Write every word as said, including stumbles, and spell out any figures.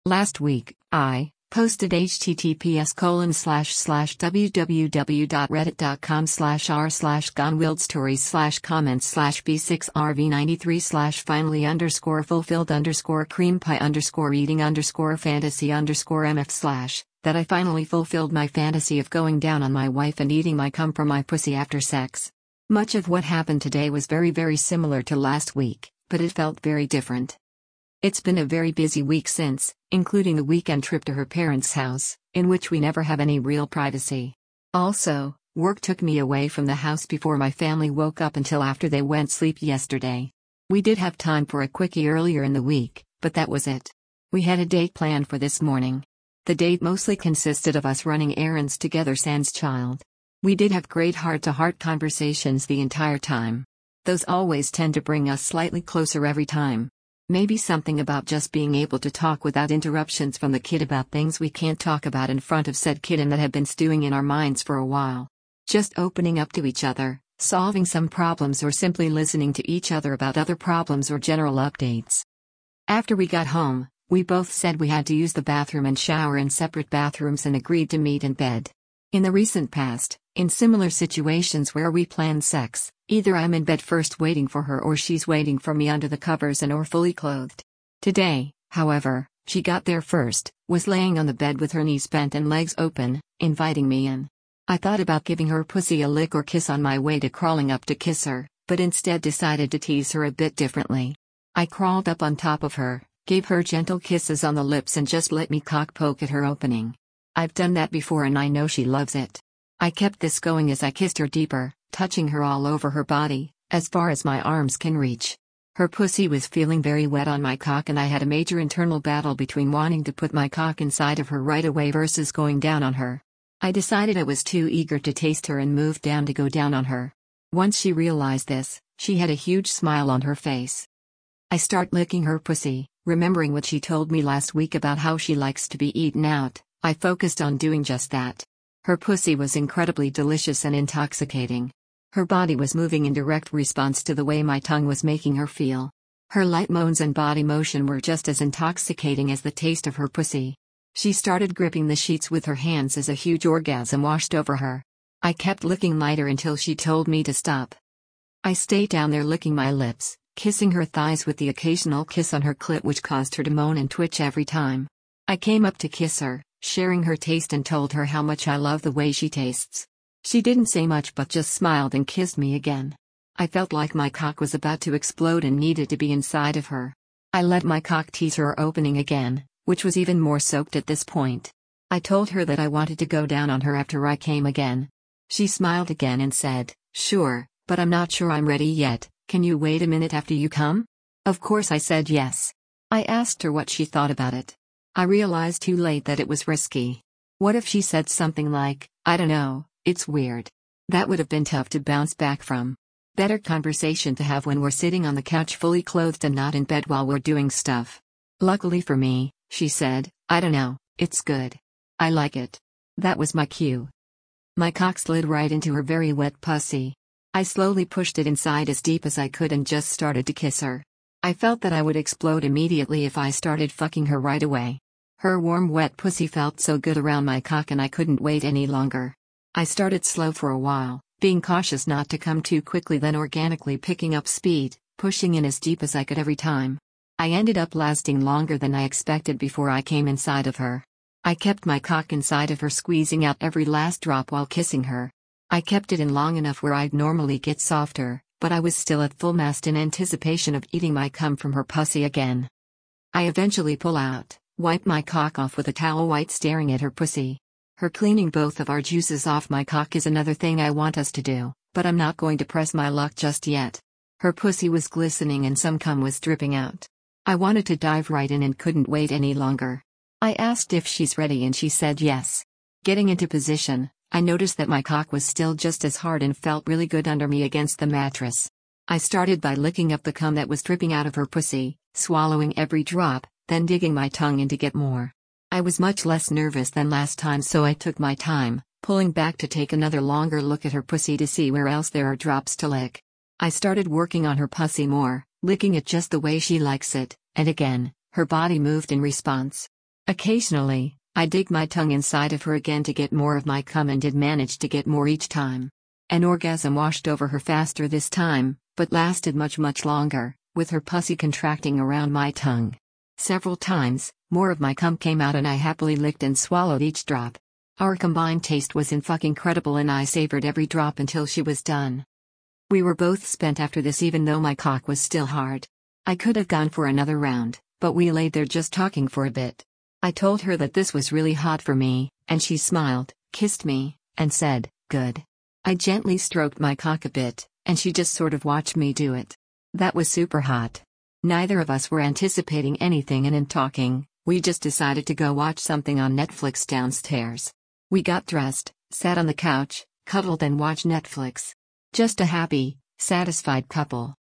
Last week, I posted https colon slash slash www.reddit.com slash r slash gonewildstories slash comments slash b6rv93 slash finally underscore fulfilled underscore cream pie underscore eating underscore fantasy underscore mf slash that I finally fulfilled my fantasy of going down on my wife and eating my cum from my pussy after sex. Much of what happened today was very very similar to last week, but it felt very different. It's been a very busy week since, including the weekend trip to her parents' house, in which we never have any real privacy. Also, work took me away from the house before my family woke up until after they went sleep yesterday. We did have time for a quickie earlier in the week, but that was it. We had a date planned for this morning. The date mostly consisted of us running errands together sans child. We did have great heart-to-heart conversations the entire time. Those always tend to bring us slightly closer every time. Maybe something about just being able to talk without interruptions from the kid about things we can't talk about in front of said kid and that have been stewing in our minds for a while. Just opening up to each other, solving some problems or simply listening to each other about other problems or general updates. After we got home, we both said we had to use the bathroom and shower in separate bathrooms and agreed to meet in bed. In the recent past, in similar situations where we planned sex, either I'm in bed first waiting for her or she's waiting for me under the covers and or fully clothed. Today, however, she got there first, was laying on the bed with her knees bent and legs open, inviting me in. I thought about giving her pussy a lick or kiss on my way to crawling up to kiss her, but instead decided to tease her a bit differently. I crawled up on top of her, gave her gentle kisses on the lips and just let me cock poke at her opening. I've done that before and I know she loves it. I kept this going as I kissed her deeper, touching her all over her body, as far as my arms can reach. Her pussy was feeling very wet on my cock and I had a major internal battle between wanting to put my cock inside of her right away versus going down on her. I decided I was too eager to taste her and moved down to go down on her. Once she realized this, she had a huge smile on her face. I start licking her pussy, remembering what she told me last week about how she likes to be eaten out. I focused on doing just that. Her pussy was incredibly delicious and intoxicating. Her body was moving in direct response to the way my tongue was making her feel. Her light moans and body motion were just as intoxicating as the taste of her pussy. She started gripping the sheets with her hands as a huge orgasm washed over her. I kept licking lighter until she told me to stop. I stayed down there licking my lips, kissing her thighs with the occasional kiss on her clit which caused her to moan and twitch every time. I came up to kiss her, sharing her taste and told her how much I love the way she tastes. She didn't say much but just smiled and kissed me again. I felt like my cock was about to explode and needed to be inside of her. I let my cock tease her opening again, which was even more soaked at this point. I told her that I wanted to go down on her after I came again. She smiled again and said, "Sure, but I'm not sure I'm ready yet, can you wait a minute after you come?" Of course I said yes. I asked her what she thought about it. I realized too late that it was risky. What if she said something like, "I don't know, it's weird"? That would have been tough to bounce back from. Better conversation to have when we're sitting on the couch fully clothed and not in bed while we're doing stuff. Luckily for me, she said, "I don't know, it's good. I like it." That was my cue. My cock slid right into her very wet pussy. I slowly pushed it inside as deep as I could and just started to kiss her. I felt that I would explode immediately if I started fucking her right away. Her warm wet pussy felt so good around my cock and I couldn't wait any longer. I started slow for a while, being cautious not to come too quickly, then organically picking up speed, pushing in as deep as I could every time. I ended up lasting longer than I expected before I came inside of her. I kept my cock inside of her, squeezing out every last drop while kissing her. I kept it in long enough where I'd normally get softer, but I was still at full mast in anticipation of eating my cum from her pussy again. I eventually pull out, wipe my cock off with a towel white staring at her pussy. Her cleaning both of our juices off my cock is another thing I want us to do, but I'm not going to press my luck just yet. Her pussy was glistening and some cum was dripping out. I wanted to dive right in and couldn't wait any longer. I asked if she's ready and she said yes. Getting into position, I noticed that my cock was still just as hard and felt really good under me against the mattress. I started by licking up the cum that was dripping out of her pussy, swallowing every drop, then digging my tongue in to get more. I was much less nervous than last time, so I took my time, pulling back to take another longer look at her pussy to see where else there are drops to lick. I started working on her pussy more, licking it just the way she likes it, and again, her body moved in response. Occasionally, I dig my tongue inside of her again to get more of my cum and did manage to get more each time. An orgasm washed over her faster this time, but lasted much much longer, with her pussy contracting around my tongue. Several times, more of my cum came out and I happily licked and swallowed each drop. Our combined taste was in fucking credible and I savored every drop until she was done. We were both spent after this even though my cock was still hard. I could have gone for another round, but we laid there just talking for a bit. I told her that this was really hot for me, and she smiled, kissed me, and said, "Good." I gently stroked my cock a bit, and she just sort of watched me do it. That was super hot. Neither of us were anticipating anything and in talking, we just decided to go watch something on Netflix downstairs. We got dressed, sat on the couch, cuddled and watched Netflix. Just a happy, satisfied couple.